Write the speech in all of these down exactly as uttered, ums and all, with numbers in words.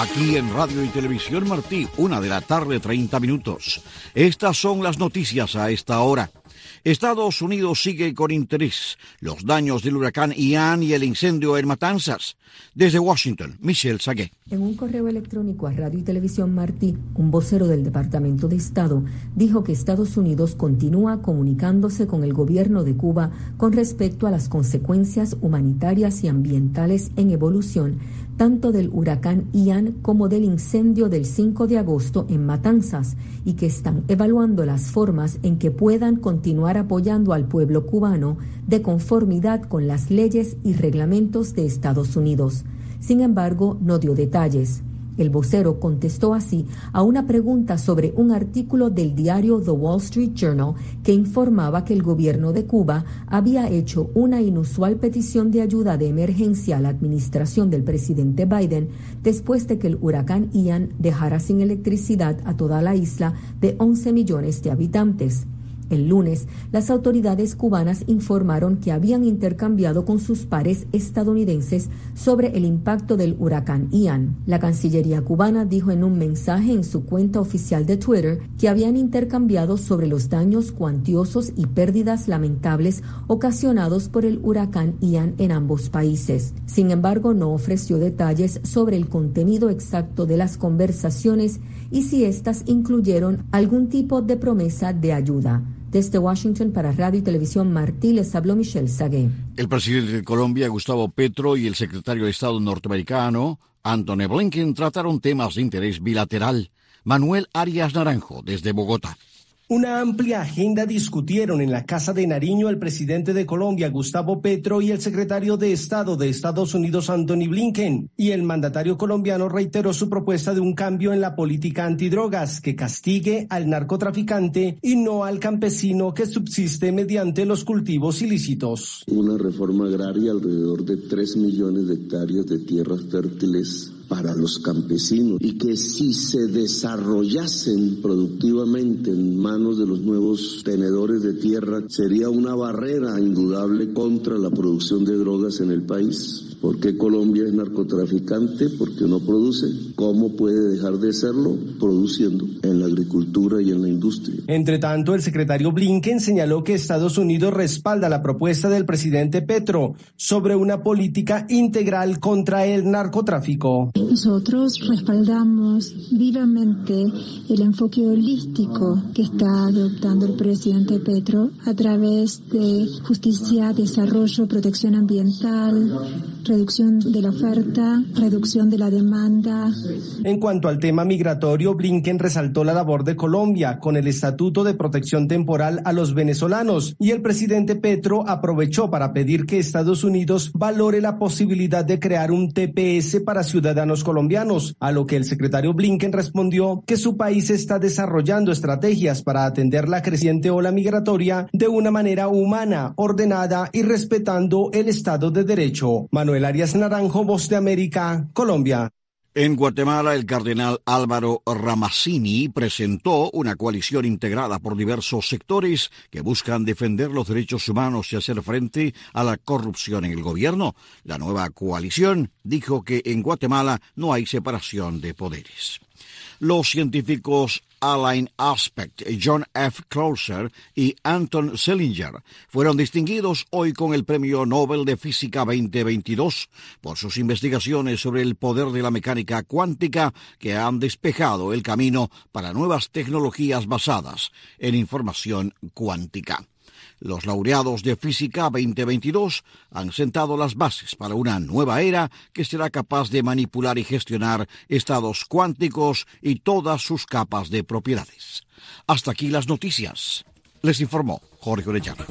Aquí en Radio y Televisión Martí, una de la tarde, treinta minutos. Estas son las noticias a esta hora. Estados Unidos sigue con interés los daños del huracán Ian y el incendio en Matanzas. Desde Washington, Michelle Sagué. En un correo electrónico a Radio y Televisión Martí, un vocero del Departamento de Estado dijo que Estados Unidos continúa comunicándose con el gobierno de Cuba con respecto a las consecuencias humanitarias y ambientales en evolución tanto del huracán Ian como del incendio del cinco de agosto en Matanzas, y que están evaluando las formas en que puedan continuar apoyando al pueblo cubano de conformidad con las leyes y reglamentos de Estados Unidos. Sin embargo, no dio detalles. El vocero contestó así a una pregunta sobre un artículo del diario The Wall Street Journal que informaba que el gobierno de Cuba había hecho una inusual petición de ayuda de emergencia a la administración del presidente Biden después de que el huracán Ian dejara sin electricidad a toda la isla de once millones de habitantes. El lunes, las autoridades cubanas informaron que habían intercambiado con sus pares estadounidenses sobre el impacto del huracán Ian. La Cancillería cubana dijo en un mensaje en su cuenta oficial de Twitter que habían intercambiado sobre los daños cuantiosos y pérdidas lamentables ocasionados por el huracán Ian en ambos países. Sin embargo, no ofreció detalles sobre el contenido exacto de las conversaciones y si éstas incluyeron algún tipo de promesa de ayuda. Desde Washington para Radio y Televisión Martí les habló Michelle Sagué. El presidente de Colombia, Gustavo Petro, y el secretario de Estado norteamericano, Antony Blinken, trataron temas de interés bilateral. Manuel Arias Naranjo, desde Bogotá. Una amplia agenda discutieron en la Casa de Nariño el presidente de Colombia, Gustavo Petro, y el secretario de Estado de Estados Unidos, Antony Blinken, y el mandatario colombiano reiteró su propuesta de un cambio en la política antidrogas que castigue al narcotraficante y no al campesino que subsiste mediante los cultivos ilícitos. Una reforma agraria, alrededor de tres millones de hectáreas de tierras fértiles para los campesinos, y que si se desarrollasen productivamente en manos de los nuevos tenedores de tierra, sería una barrera indudable contra la producción de drogas en el país. ¿Por qué Colombia es narcotraficante? Porque no produce. ¿Cómo puede dejar de serlo? Produciendo en la agricultura y en la industria. Entre tanto, el secretario Blinken señaló que Estados Unidos respalda la propuesta del presidente Petro sobre una política integral contra el narcotráfico. Nosotros respaldamos vivamente el enfoque holístico que está adoptando el presidente Petro a través de justicia, desarrollo, protección ambiental, reducción de la oferta, reducción de la demanda. En cuanto al tema migratorio, Blinken resaltó la labor de Colombia con el Estatuto de Protección Temporal a los venezolanos, y el presidente Petro aprovechó para pedir que Estados Unidos valore la posibilidad de crear un T P S para ciudadanos colombianos, a lo que el secretario Blinken respondió que su país está desarrollando estrategias para atender la creciente ola migratoria de una manera humana, ordenada y respetando el Estado de Derecho. Manuel Arias Naranjo, Voz de América, Colombia. En Guatemala, el cardenal Álvaro Ramazzini presentó una coalición integrada por diversos sectores que buscan defender los derechos humanos y hacer frente a la corrupción en el gobierno. La nueva coalición dijo que en Guatemala no hay separación de poderes. Los científicos Alain Aspect, John F. Clauser y Anton Selinger fueron distinguidos hoy con el Premio Nobel de Física veinte veintidós por sus investigaciones sobre el poder de la mecánica cuántica que han despejado el camino para nuevas tecnologías basadas en información cuántica. Los laureados de Física veinte veintidós han sentado las bases para una nueva era que será capaz de manipular y gestionar estados cuánticos y todas sus capas de propiedades. Hasta aquí las noticias. Les informó Jorge Orellana.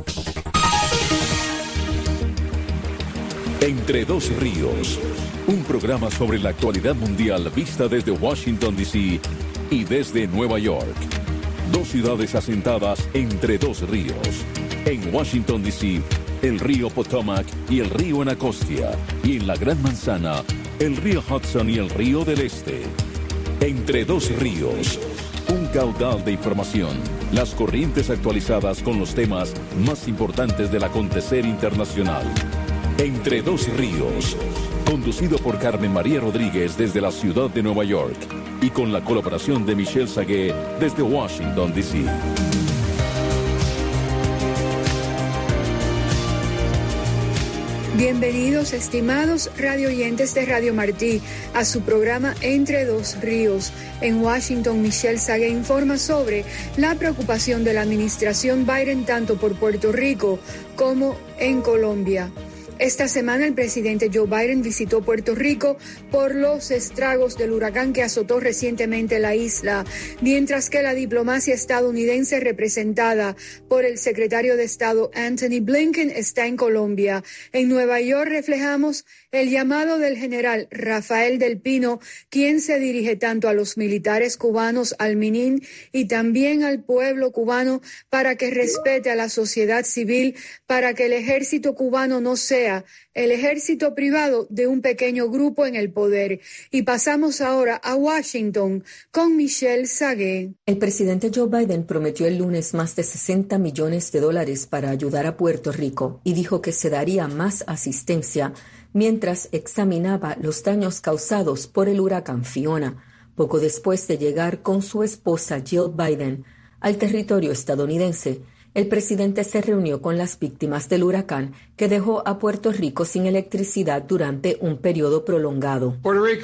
Entre dos ríos, un programa sobre la actualidad mundial vista desde Washington, D C y desde Nueva York. Dos ciudades asentadas entre dos ríos. En Washington, D C, el río Potomac y el río Anacostia. Y en la Gran Manzana, el río Hudson y el río del Este. Entre dos ríos, un caudal de información. Las corrientes actualizadas con los temas más importantes del acontecer internacional. Entre dos ríos, Conducido por Carmen María Rodríguez desde la ciudad de Nueva York y con la colaboración de Michelle Sagué desde Washington, D C Bienvenidos, estimados radio oyentes de Radio Martí, a su programa Entre Dos Ríos. En Washington, Michelle Sagué informa sobre la preocupación de la administración Biden tanto por Puerto Rico como en Colombia. Esta semana el presidente Joe Biden visitó Puerto Rico por los estragos del huracán que azotó recientemente la isla, mientras que la diplomacia estadounidense representada por el secretario de Estado Anthony Blinken está en Colombia. En Nueva York reflejamos el llamado del general Rafael del Pino, quien se dirige tanto a los militares cubanos, al MININ y también al pueblo cubano para que respete a la sociedad civil, para que el ejército cubano no sea el ejército privado de un pequeño grupo en el poder. Y pasamos ahora a Washington con Michelle Sagué. El presidente Joe Biden prometió el lunes más de sesenta millones de dólares para ayudar a Puerto Rico y dijo que se daría más asistencia mientras examinaba los daños causados por el huracán Fiona, poco después de llegar con su esposa Jill Biden al territorio estadounidense. El presidente se reunió con las víctimas del huracán que dejó a Puerto Rico sin electricidad durante un periodo prolongado.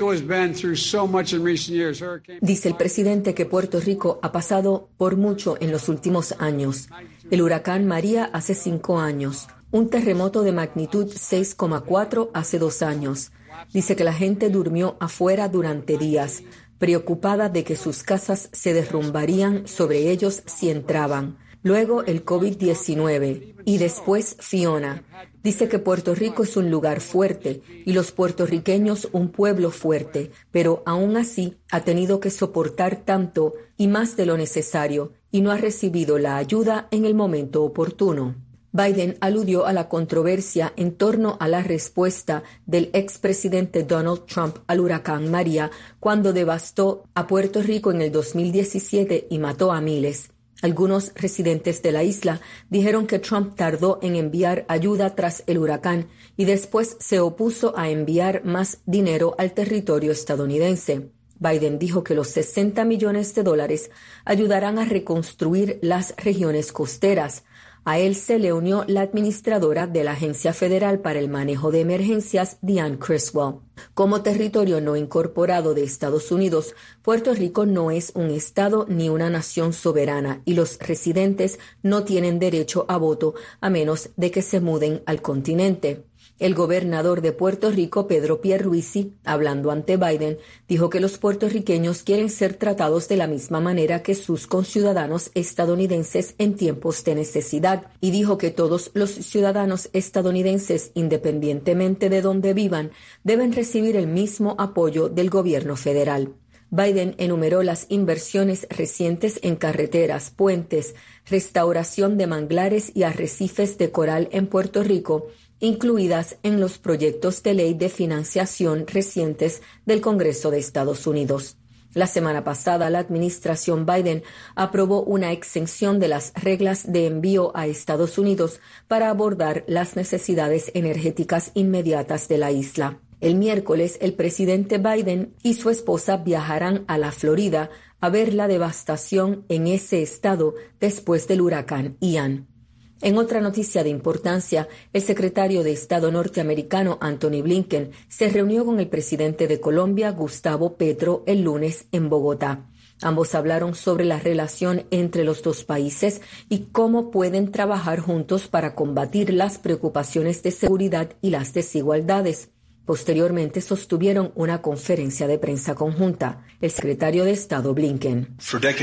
Dice el presidente que Puerto Rico ha pasado por mucho en los últimos años. El huracán María hace cinco años, un terremoto de magnitud seis coma cuatro hace dos años. Dice que la gente durmió afuera durante días, preocupada de que sus casas se derrumbarían sobre ellos si entraban. Luego el COVID diecinueve y después Fiona. Dice que Puerto Rico es un lugar fuerte y los puertorriqueños un pueblo fuerte, pero aún así ha tenido que soportar tanto y más de lo necesario y no ha recibido la ayuda en el momento oportuno. Biden aludió a la controversia en torno a la respuesta del expresidente Donald Trump al huracán María cuando devastó a Puerto Rico en el dos mil diecisiete y mató a miles. Algunos residentes de la isla dijeron que Trump tardó en enviar ayuda tras el huracán y después se opuso a enviar más dinero al territorio estadounidense. Biden dijo que los sesenta millones de dólares ayudarán a reconstruir las regiones costeras. A él se le unió la administradora de la Agencia Federal para el Manejo de Emergencias, Diane Criswell. Como territorio no incorporado de Estados Unidos, Puerto Rico no es un estado ni una nación soberana y los residentes no tienen derecho a voto a menos de que se muden al continente. El gobernador de Puerto Rico, Pedro Pierluisi, hablando ante Biden, dijo que los puertorriqueños quieren ser tratados de la misma manera que sus conciudadanos estadounidenses en tiempos de necesidad y dijo que todos los ciudadanos estadounidenses, independientemente de dónde vivan, deben recibir el mismo apoyo del gobierno federal. Biden enumeró las inversiones recientes en carreteras, puentes, restauración de manglares y arrecifes de coral en Puerto Rico, incluidas en los proyectos de ley de financiación recientes del Congreso de Estados Unidos. La semana pasada, la administración Biden aprobó una exención de las reglas de envío a Estados Unidos para abordar las necesidades energéticas inmediatas de la isla. El miércoles, el presidente Biden y su esposa viajarán a la Florida a ver la devastación en ese estado después del huracán Ian. En otra noticia de importancia, el secretario de Estado norteamericano Anthony Blinken se reunió con el presidente de Colombia, Gustavo Petro, el lunes en Bogotá. Ambos hablaron sobre la relación entre los dos países y cómo pueden trabajar juntos para combatir las preocupaciones de seguridad y las desigualdades. Posteriormente sostuvieron una conferencia de prensa conjunta. El secretario de Estado Blinken.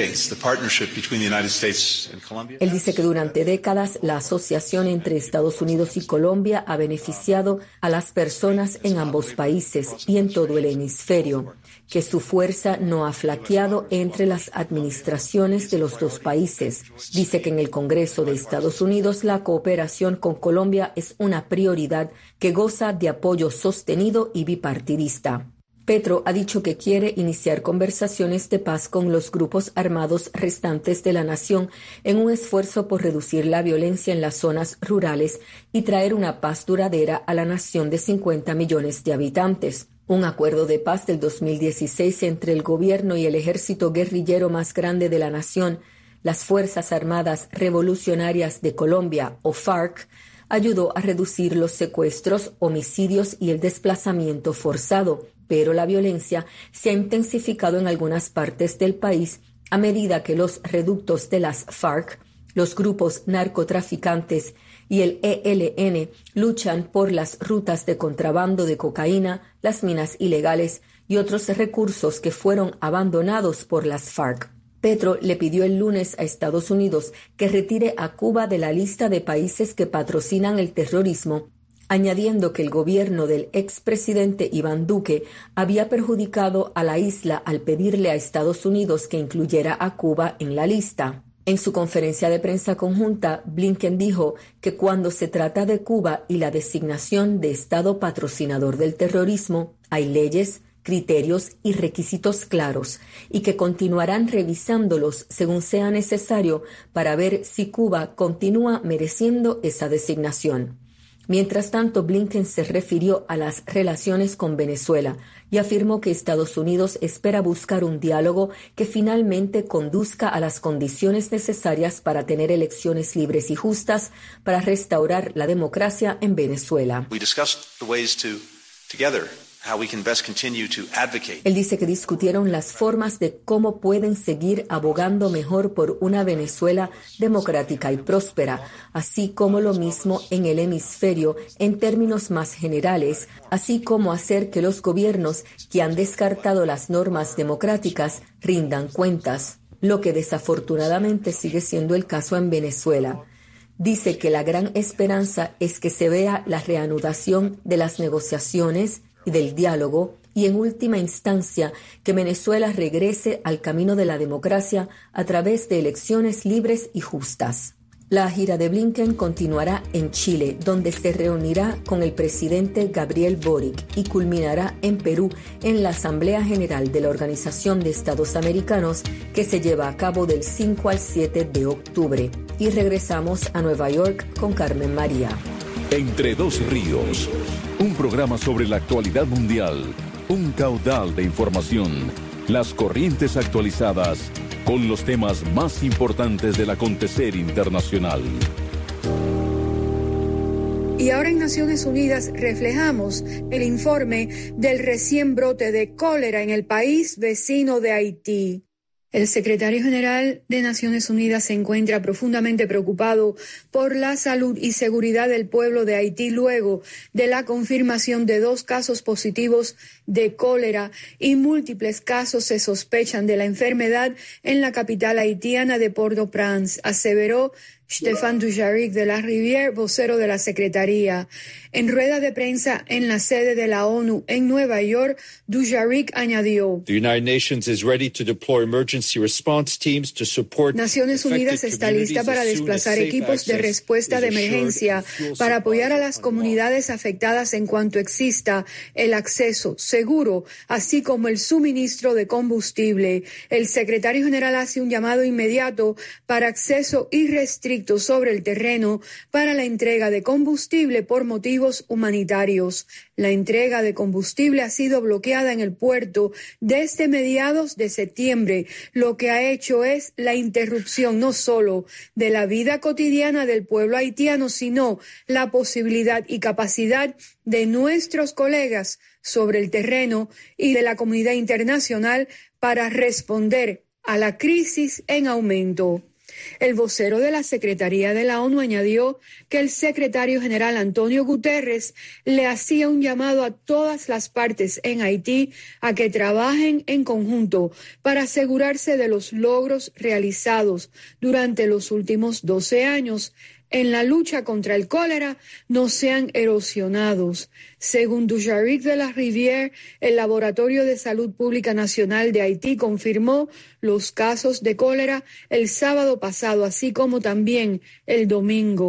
Él dice que durante décadas la asociación entre Estados Unidos y Colombia ha beneficiado a las personas en ambos países y en todo el hemisferio, que su fuerza no ha flaqueado entre las administraciones de los dos países. Dice que en el Congreso de Estados Unidos la cooperación con Colombia es una prioridad que goza de apoyo sostenido y bipartidista. Petro ha dicho que quiere iniciar conversaciones de paz con los grupos armados restantes de la nación en un esfuerzo por reducir la violencia en las zonas rurales y traer una paz duradera a la nación de cincuenta millones de habitantes. Un acuerdo de paz del dos mil dieciséis entre el gobierno y el ejército guerrillero más grande de la nación, las Fuerzas Armadas Revolucionarias de Colombia, o FARC, ayudó a reducir los secuestros, homicidios y el desplazamiento forzado, pero la violencia se ha intensificado en algunas partes del país a medida que los reductos de las FARC, los grupos narcotraficantes y el E L N luchan por las rutas de contrabando de cocaína, las minas ilegales y otros recursos que fueron abandonados por las FARC. Petro le pidió el lunes a Estados Unidos que retire a Cuba de la lista de países que patrocinan el terrorismo, añadiendo que el gobierno del expresidente Iván Duque había perjudicado a la isla al pedirle a Estados Unidos que incluyera a Cuba en la lista. En su conferencia de prensa conjunta, Blinken dijo que cuando se trata de Cuba y la designación de Estado patrocinador del terrorismo, hay leyes, criterios y requisitos claros, y que continuarán revisándolos según sea necesario para ver si Cuba continúa mereciendo esa designación. Mientras tanto, Blinken se refirió a las relaciones con Venezuela y afirmó que Estados Unidos espera buscar un diálogo que finalmente conduzca a las condiciones necesarias para tener elecciones libres y justas para restaurar la democracia en Venezuela. We discussed the ways to, together, how we can best continue to advocate. Él dice que discutieron las formas de cómo pueden seguir abogando mejor por una Venezuela democrática y próspera, así como lo mismo en el hemisferio en términos más generales, así como hacer que los gobiernos que han descartado las normas democráticas rindan cuentas, lo que desafortunadamente sigue siendo el caso en Venezuela. Dice que la gran esperanza es que se vea la reanudación de las negociaciones y del diálogo y, en última instancia, que Venezuela regrese al camino de la democracia a través de elecciones libres y justas. La gira de Blinken continuará en Chile, donde se reunirá con el presidente Gabriel Boric y culminará en Perú en la Asamblea General de la Organización de Estados Americanos, que se lleva a cabo del cinco al siete de octubre. Y regresamos a Nueva York con Carmen María. Entre dos ríos, un programa sobre la actualidad mundial, un caudal de información, las corrientes actualizadas con los temas más importantes del acontecer internacional. Y ahora en Naciones Unidas reflejamos el informe del recién brote de cólera en el país vecino de Haití. El secretario general de Naciones Unidas se encuentra profundamente preocupado por la salud y seguridad del pueblo de Haití luego de la confirmación de dos casos positivos de cólera y múltiples casos se sospechan de la enfermedad en la capital haitiana de Port-au-Prince, aseveró Stéphane Dujarric de la Rivière, vocero de la Secretaría. En rueda de prensa en la sede de la ONU en Nueva York, Dujarric añadió: The United Nations is ready to deploy emergency response teams to support Naciones Unidas está lista para desplazar equipos de respuesta de emergencia para apoyar a las comunidades afectadas en cuanto exista el acceso seguro, así como el suministro de combustible. El secretario general hace un llamado inmediato para acceso irrestricto sobre el terreno para la entrega de combustible por motivos humanitarios. La entrega de combustible ha sido bloqueada en el puerto desde mediados de septiembre, lo que ha hecho es la interrupción no solo de la vida cotidiana del pueblo haitiano, sino la posibilidad y capacidad de nuestros colegas sobre el terreno y de la comunidad internacional para responder a la crisis en aumento. El vocero de la Secretaría de la ONU añadió que el secretario general Antonio Guterres le hacía un llamado a todas las partes en Haití a que trabajen en conjunto para asegurarse de los logros realizados durante los últimos doce años en la lucha contra el cólera no sean erosionados. Según Dujarric de la Rivière, el Laboratorio de Salud Pública Nacional de Haití confirmó los casos de cólera el sábado pasado, así como también el domingo.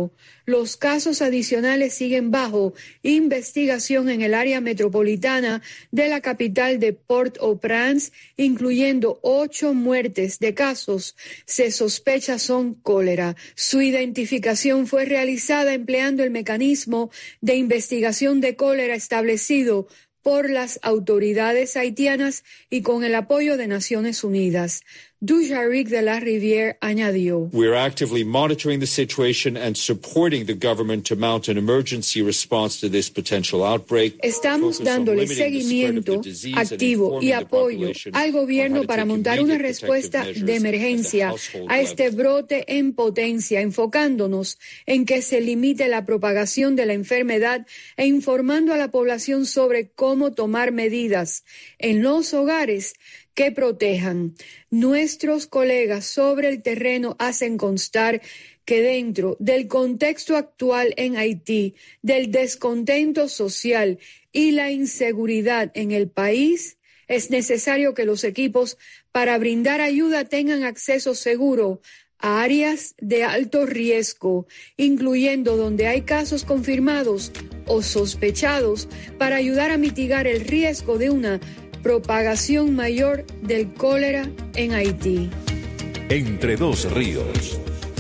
los casos adicionales siguen bajo investigación en el área metropolitana de la capital de Port-au-Prince, incluyendo ocho muertes de casos se sospecha son cólera. Su identificación fue realizada empleando el mecanismo de investigación de cólera establecido por las autoridades haitianas y con el apoyo de Naciones Unidas. Dujarric de la Rivière añadió: We are actively monitoring the situation and supporting the government to mount an emergency response to this potential outbreak. Estamos dándole seguimiento activo y apoyo al gobierno para montar una respuesta de emergencia a este brote en potencia, enfocándonos en que se limite la propagación de la enfermedad e informando a la población sobre cómo tomar medidas en los hogares que protejan. Nuestros colegas sobre el terreno hacen constar que dentro del contexto actual en Haití, del descontento social y la inseguridad en el país, es necesario que los equipos para brindar ayuda tengan acceso seguro a áreas de alto riesgo, incluyendo donde hay casos confirmados o sospechados, para ayudar a mitigar el riesgo de una propagación mayor del cólera en Haití. Entre dos ríos.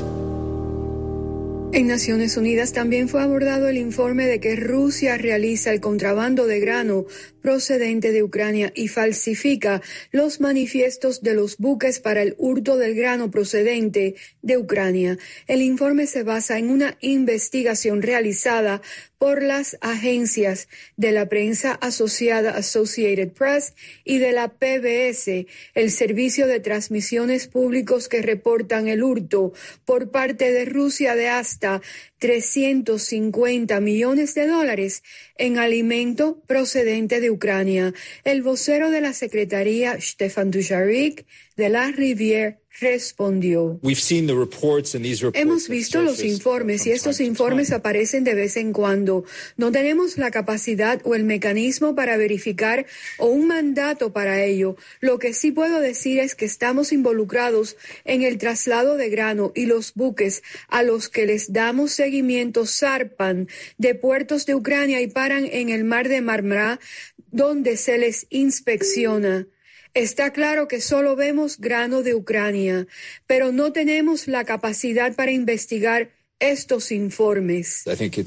En Naciones Unidas también fue abordado el informe de que Rusia realiza el contrabando de grano procedente de Ucrania y falsifica los manifiestos de los buques para el hurto del grano procedente de Ucrania. El informe se basa en una investigación realizada por las agencias de la prensa asociada Associated Press y de la P B S, el servicio de transmisiones públicos que reportan el hurto por parte de Rusia de hasta trescientos cincuenta millones de dólares en alimento procedente de Ucrania. El vocero de la Secretaría, Stefan Dujarric, de la Rivière, respondió: Hemos visto los informes y estos informes aparecen de vez en cuando. No tenemos la capacidad o el mecanismo para verificar o un mandato para ello. Lo que sí puedo decir es que estamos involucrados en el traslado de grano y los buques a los que les damos seguimiento zarpan de puertos de Ucrania y paran en el mar de Marmara, donde se les inspecciona. Está claro que solo vemos grano de Ucrania, pero no tenemos la capacidad para investigar estos informes.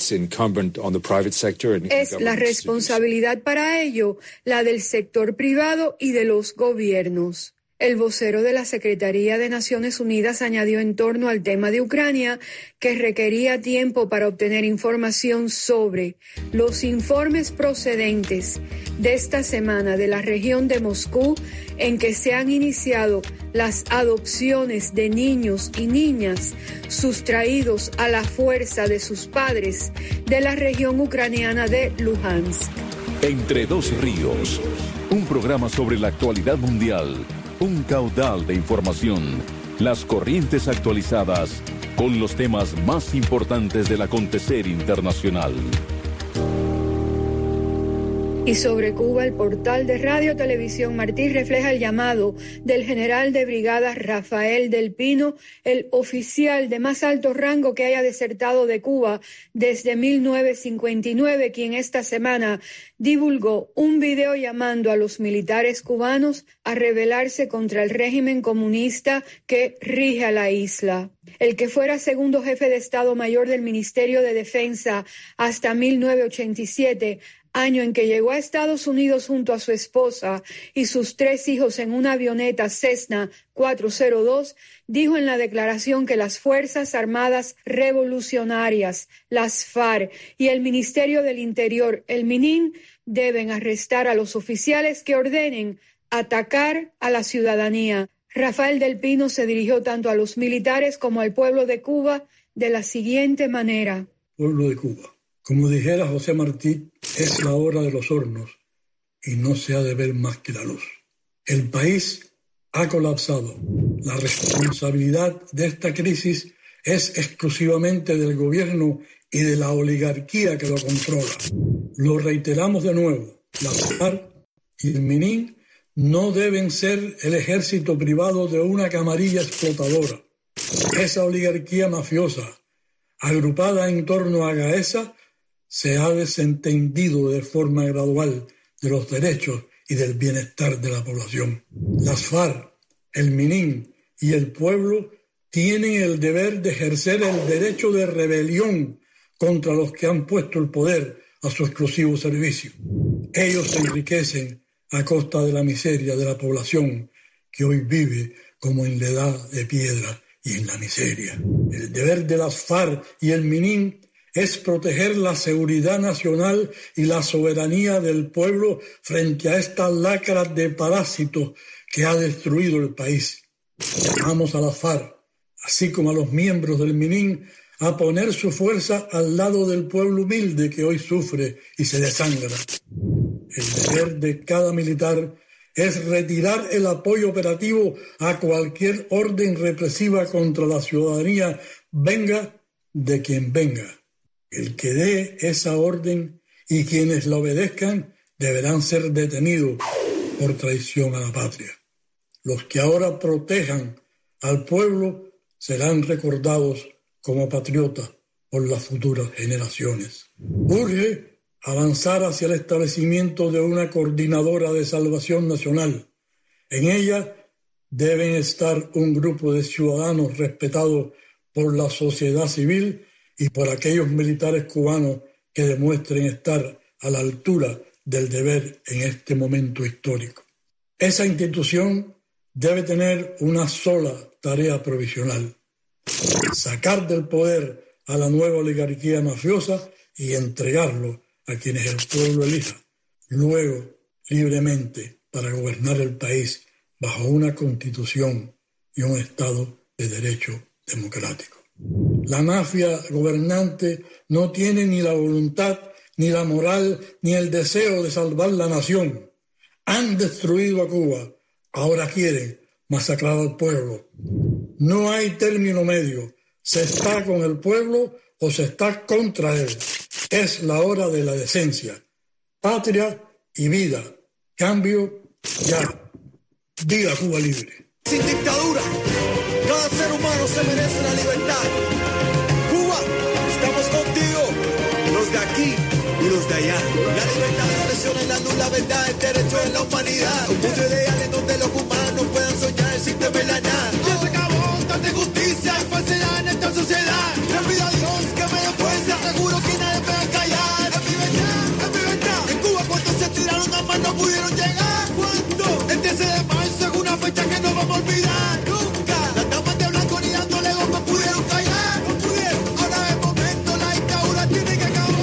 Es la responsabilidad para ello la del sector privado y de los gobiernos. El vocero de la Secretaría de Naciones Unidas añadió en torno al tema de Ucrania que requería tiempo para obtener información sobre los informes procedentes de esta semana de la región de Moscú, en que se han iniciado las adopciones de niños y niñas sustraídos a la fuerza de sus padres de la región ucraniana de Luhansk. Entre dos ríos, un programa sobre la actualidad mundial. Un caudal de información, las corrientes actualizadas con los temas más importantes del acontecer internacional. Y sobre Cuba, el portal de Radio Televisión Martí refleja el llamado del general de brigada Rafael del Pino, el oficial de más alto rango que haya desertado de Cuba desde mil novecientos cincuenta y nueve, quien esta semana divulgó un video llamando a los militares cubanos a rebelarse contra el régimen comunista que rige a la isla. El que fuera segundo jefe de Estado Mayor del Ministerio de Defensa hasta mil novecientos ochenta y siete, año en que llegó a Estados Unidos junto a su esposa y sus tres hijos en una avioneta Cessna cuatrocientos dos, dijo en la declaración que las Fuerzas Armadas Revolucionarias, las FARC y el Ministerio del Interior, el MININ, deben arrestar a los oficiales que ordenen atacar a la ciudadanía. Rafael del Pino se dirigió tanto a los militares como al pueblo de Cuba de la siguiente manera. Pueblo de Cuba. Como dijera José Martí, es la hora de los hornos y no se ha de ver más que la luz. El país ha colapsado. La responsabilidad de esta crisis es exclusivamente del gobierno y de la oligarquía que lo controla. Lo reiteramos de nuevo, las FARC y el MININ no deben ser el ejército privado de una camarilla explotadora. Esa oligarquía mafiosa agrupada en torno a Gaesa, se ha desentendido de forma gradual de los derechos y del bienestar de la población. Las FARC, el MININ y el pueblo tienen el deber de ejercer el derecho de rebelión contra los que han puesto el poder a su exclusivo servicio. Ellos se enriquecen a costa de la miseria de la población que hoy vive como en la edad de piedra y en la miseria. El deber de las FARC y el MININ es proteger la seguridad nacional y la soberanía del pueblo frente a esta lacra de parásitos que ha destruido el país. Llamamos a las FARC, así como a los miembros del MININ, a poner su fuerza al lado del pueblo humilde que hoy sufre y se desangra. El deber de cada militar es retirar el apoyo operativo a cualquier orden represiva contra la ciudadanía, venga de quien venga. El que dé esa orden y quienes la obedezcan deberán ser detenidos por traición a la patria. Los que ahora protejan al pueblo serán recordados como patriotas por las futuras generaciones. Urge avanzar hacia el establecimiento de una coordinadora de salvación nacional. En ella deben estar un grupo de ciudadanos respetados por la sociedad civil y por aquellos militares cubanos que demuestren estar a la altura del deber en este momento histórico. Esa institución debe tener una sola tarea provisional: sacar del poder a la nueva oligarquía mafiosa y entregarlo a quienes el pueblo elija, luego libremente, para gobernar el país bajo una constitución y un Estado de derecho democrático. La mafia gobernante no tiene ni la voluntad, ni la moral, ni el deseo de salvar la nación. Han destruido a Cuba, ahora quieren masacrar al pueblo. No hay término medio. Se está con el pueblo o se está contra él. Es la hora de la decencia. Patria y vida. Cambio ya. Viva Cuba libre. Sin dictadura, cada ser humano se merece la libertad. Cuba, estamos contigo, los de aquí y los de allá. La libertad de expresión es la nula verdad, el derecho es la humanidad. Un mundo ideal en donde los humanos puedan soñar sin temer la nada. Ya se acabó tanta injusticia y falsedad en esta sociedad. Le pido a Dios que me dé fuerza, seguro que nadie me va a callar. Es mi verdad, es mi verdad. En Cuba cuántos se tiraron a más no pudieron llegar. ¿Cuánto? El trece de marzo es una fecha que no vamos a olvidar. Nunca. Las damas de blanco ni dándole golpe pudieron callar. No pudieron. Ahora es momento, la dictadura tiene que acabar.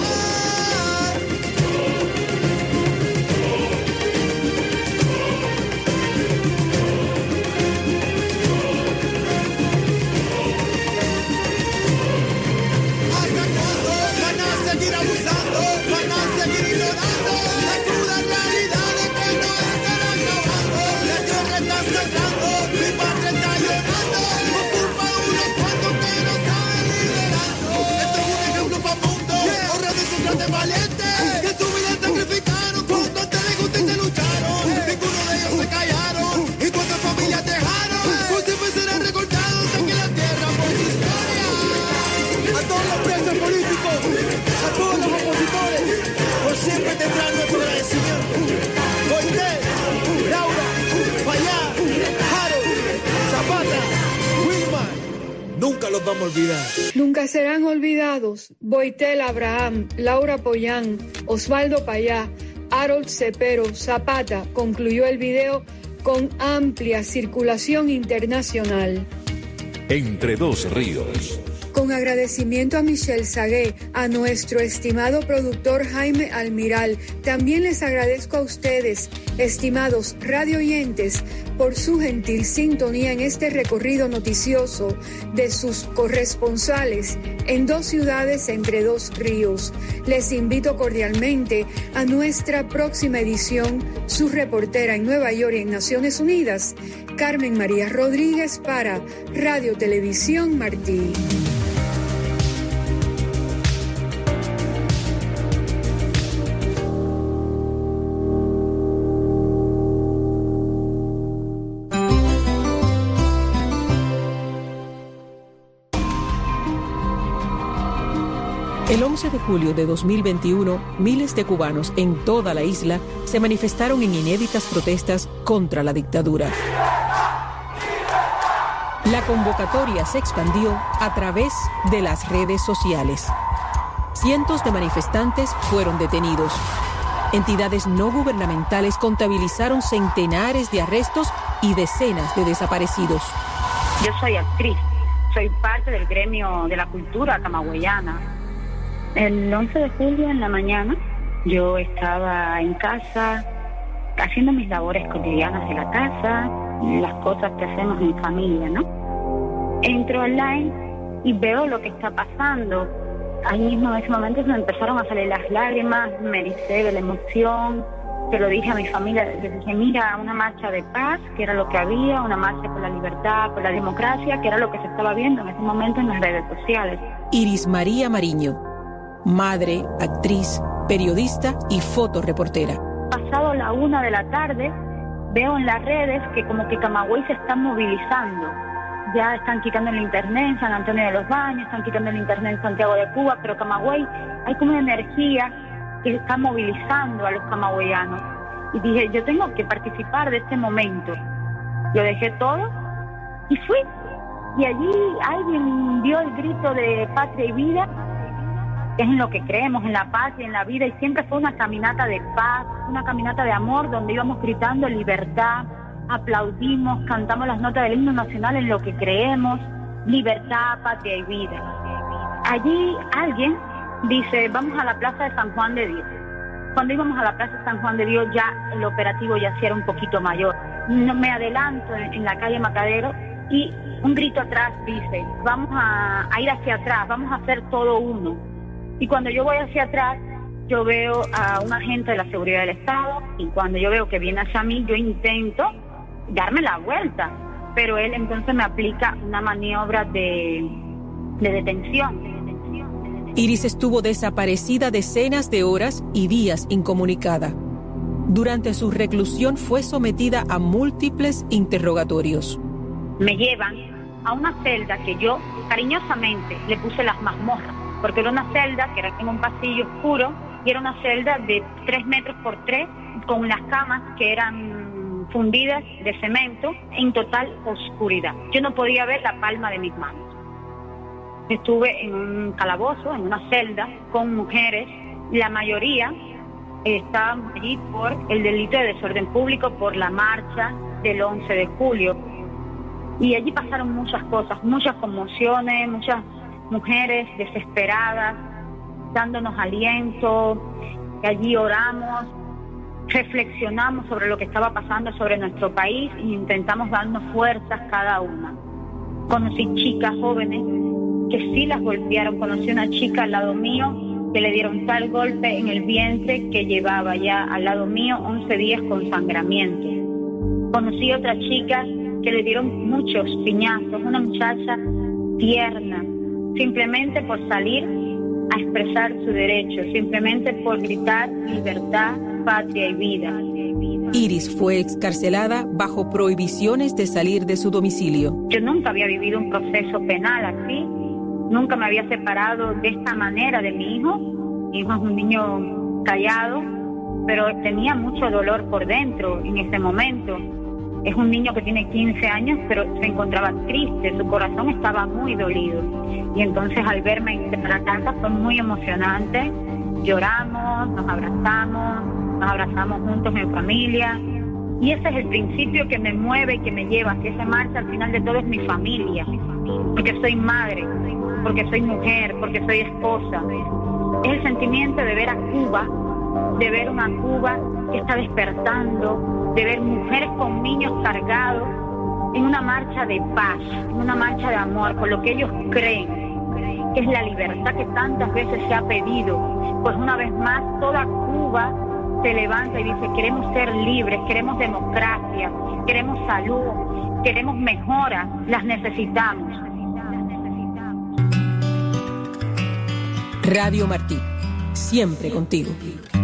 Van a seguir abusando, van a seguir ignorando la cruda realidad de que no están acabando. La tierra está sangrando, mi patria está llorando, por culpa de unos cuantos que no saben liderando. Esto es un ejemplo para el mundo, honra de esos grandes valientes que su vida sacrificaron cuando antes de justicia lucharon. Ninguno de ellos se callaron y cuántas familias dejaron. Por siempre serán recordados aquí en la tierra por su historia. A todos los presos políticos, a todos los opositores, por siempre tendrán nuestro agradecimiento. Moisés, Laura, Fayá, Harold, Zapata, Wilmar, nunca los vamos a olvidar. Nunca serán olvidados Boitel Abraham, Laura Pollán, Osvaldo Payá, Harold Cepero, Zapata. Concluyó el video con amplia circulación internacional. Entre dos ríos. Con agradecimiento a Michelle Sagué, a nuestro estimado productor Jaime Almiral, también les agradezco a ustedes, estimados radioyentes, por su gentil sintonía en este recorrido noticioso de sus corresponsales en dos ciudades entre dos ríos. Les invito cordialmente a nuestra próxima edición, su reportera en Nueva York y en Naciones Unidas, Carmen María Rodríguez para Radio Televisión Martí. El once de julio de dos mil veintiuno, miles de cubanos en toda la isla se manifestaron en inéditas protestas contra la dictadura. La convocatoria se expandió a través de las redes sociales. Cientos de manifestantes fueron detenidos. Entidades no gubernamentales contabilizaron centenares de arrestos y decenas de desaparecidos. Yo soy actriz, soy parte del gremio de la cultura camagüeyana. El once de julio en la mañana yo estaba en casa haciendo mis labores cotidianas de la casa, las cosas que hacemos en familia, ¿no? Entro online y veo lo que está pasando. Ahí mismo en ese momento se me empezaron a salir las lágrimas, me ericé de la emoción. Se lo dije a mi familia, les dije, mira, una marcha de paz, que era lo que había, una marcha por la libertad, por la democracia, que era lo que se estaba viendo en ese momento en las redes sociales. Iris María Mariño, madre, actriz, periodista y fotoreportera. Pasado la una de la tarde, veo en las redes que como que Camagüey se está movilizando. Ya están quitando el internet en San Antonio de los Baños, están quitando el internet en Santiago de Cuba, pero Camagüey, hay como una energía que está movilizando a los camagüeyanos. Y dije, yo tengo que participar de este momento. Lo dejé todo y fui. Y allí alguien dio el grito de patria y vida, que es en lo que creemos, en la paz y en la vida. Y siempre fue una caminata de paz, una caminata de amor, donde íbamos gritando libertad, aplaudimos, cantamos las notas del himno nacional en lo que creemos, libertad, patria y vida. Allí alguien dice, vamos a la Plaza de San Juan de Dios. Cuando íbamos a la Plaza de San Juan de Dios ya el operativo ya sí era un poquito mayor. No, me adelanto en, en la calle Macadero y un grito atrás dice, vamos a, a ir hacia atrás, vamos a hacer todo uno. Y cuando yo voy hacia atrás, yo veo a un agente de la seguridad del Estado y cuando yo veo que viene hacia mí, yo intento darme la vuelta, pero él entonces me aplica una maniobra de, de detención. Iris estuvo desaparecida decenas de horas y días incomunicada. Durante su reclusión fue sometida a múltiples interrogatorios. Me llevan a una celda que yo cariñosamente le puse las mazmorras, porque era una celda que era en un pasillo oscuro y era una celda de tres metros por tres con las camas que eran fundidas de cemento en total oscuridad. Yo no podía ver la palma de mis manos. Estuve en un calabozo, en una celda, con mujeres. La mayoría estábamos allí por el delito de desorden público, por la marcha del once de julio. Y allí pasaron muchas cosas, muchas conmociones, muchas mujeres desesperadas, dándonos aliento. Allí oramos, reflexionamos sobre lo que estaba pasando sobre nuestro país e intentamos darnos fuerzas cada una. Conocí chicas jóvenes que sí las golpearon. Conocí una chica al lado mío que le dieron tal golpe en el vientre que llevaba ya al lado mío once días con sangramiento. Conocí otra chica que le dieron muchos piñazos, una muchacha tierna, simplemente por salir a expresar su derecho, simplemente por gritar libertad, patria y vida. Iris fue excarcelada bajo prohibiciones de salir de su domicilio. Yo nunca había vivido un proceso penal así. Nunca me había separado de esta manera de mi hijo. Mi hijo es un niño callado, pero tenía mucho dolor por dentro en ese momento. Es un niño que tiene quince años, pero se encontraba triste, su corazón estaba muy dolido. Y entonces al verme en la casa fue muy emocionante. Lloramos, nos abrazamos, nos abrazamos juntos en familia. Y ese es el principio que me mueve y que me lleva hacia esa marcha. Al final de todo es mi familia, porque soy madre, porque soy mujer, porque soy esposa. Es el sentimiento de ver a Cuba, de ver una Cuba que está despertando, de ver mujeres con niños cargados en una marcha de paz, en una marcha de amor, por lo que ellos creen, que es la libertad que tantas veces se ha pedido. Pues una vez más toda Cuba se levanta y dice, queremos ser libres, queremos democracia, queremos salud, queremos mejoras, las necesitamos. Radio Martí, siempre contigo.